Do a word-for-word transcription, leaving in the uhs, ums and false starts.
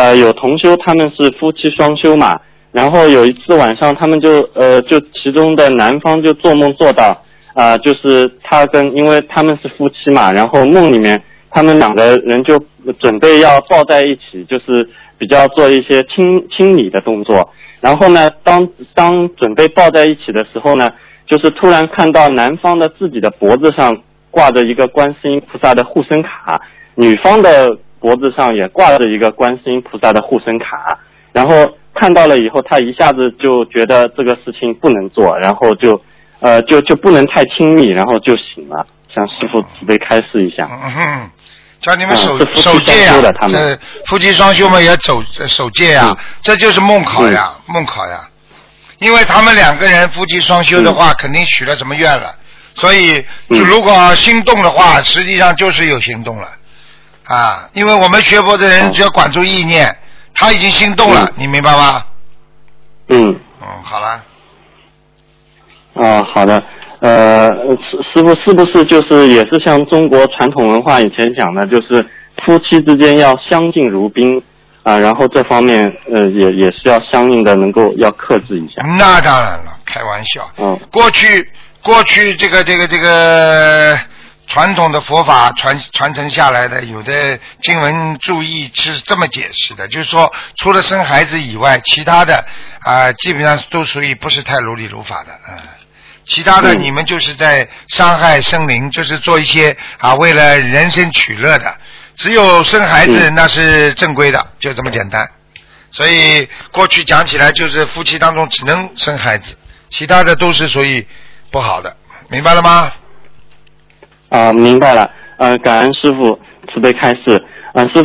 呃有同修他们是夫妻双修嘛，然后有一次晚上他们就呃就其中的男方就做梦做到啊、呃、就是他跟因为他们是夫妻嘛，然后梦里面他们两个人就准备要抱在一起，就是比较做一些亲亲昵的动作。然后呢，当当准备抱在一起的时候呢，就是突然看到男方的自己的脖子上挂着一个观世音菩萨的护身卡，女方的脖子上也挂着一个观世音菩萨的护身卡。然后看到了以后，他一下子就觉得这个事情不能做，然后就呃就就不能太亲密，然后就醒了。向师父慈悲开示一下。 嗯哼，叫你们守、 嗯、 守戒呀、 啊， 这夫妻双修嘛也守守戒呀、啊嗯，这就是梦考呀， 嗯、 梦考呀。因为他们两个人夫妻双修的话，嗯、肯定许了什么愿了，所以就如果心动的话，嗯、实际上就是有行动了啊。因为我们学佛的人只要管住意念，嗯、他已经心动了，嗯、你明白吗？ 嗯嗯，好了。 哦，好的。呃，师师傅是不是就是也是像中国传统文化以前讲的，就是夫妻之间要相敬如宾啊、呃，然后这方面呃也也是要相应的能够要克制一下。 那当然了，开玩笑。 嗯。 过去过去这个这个这个传统的佛法传传承下来的，有的经文注意是这么解释的，就是说除了生孩子以外，其他的啊、呃、基本上都属于不是太如理如法的啊。嗯其他的你们就是在伤害生灵，嗯、就是做一些啊为了人生取乐的。只有生孩子、嗯、那是正规的，就这么简单。所以过去讲起来就是夫妻当中只能生孩子，其他的都是属于不好的，明白了吗？ 啊，明白了。呃，感恩师父慈悲开示。呃，师